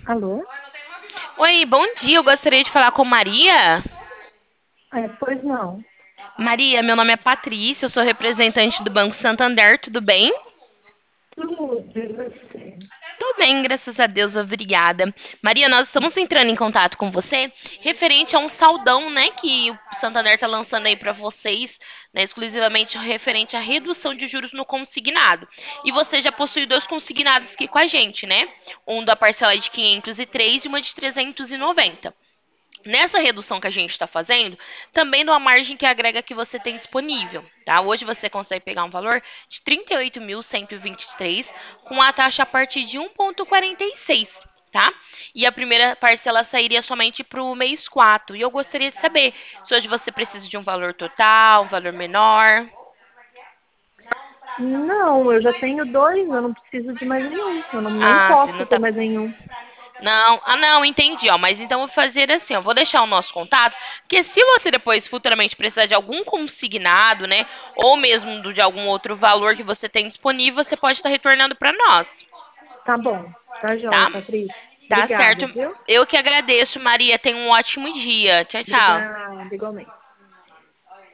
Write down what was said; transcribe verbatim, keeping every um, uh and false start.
Alô? Oi, bom dia. Eu gostaria de falar com Maria. É, pois não. Maria, meu nome é Patrícia, eu sou representante do Banco Santander, tudo bem? Tudo de você. Tudo bem, graças a Deus, obrigada. Maria, nós estamos entrando em contato com você referente a um saldão, né, que o Santander está lançando aí para vocês, né, exclusivamente referente à redução de juros no consignado. E você já possui dois consignados aqui com a gente, né? Um da parcela de quinhentos e três e uma de trezentos e noventa. Nessa redução que a gente está fazendo, também numa margem que agrega que você tem disponível, tá? Hoje você consegue pegar um valor de trinta e oito mil cento e vinte e três com a taxa a partir de um vírgula quarenta e seis, tá? E a primeira parcela sairia somente para o mês quatro. E eu gostaria de saber se hoje você precisa de um valor total, um valor menor. Não, eu já tenho dois, eu não preciso de mais nenhum. Eu não, nem Ah, se posso não ter tá. mais nenhum. Não, ah não, entendi, ó. Mas então eu vou fazer assim, eu vou deixar o nosso contato, porque se você depois futuramente precisar de algum consignado, né, ou mesmo do- de algum outro valor que você tem disponível, você pode estar retornando para nós, Tá bom. Tá joia, tá? Patrícia. Tá Obrigada, certo. viu? Eu que agradeço, Maria. Tenha um ótimo dia. Tchau, tchau. Obrigada, igualmente.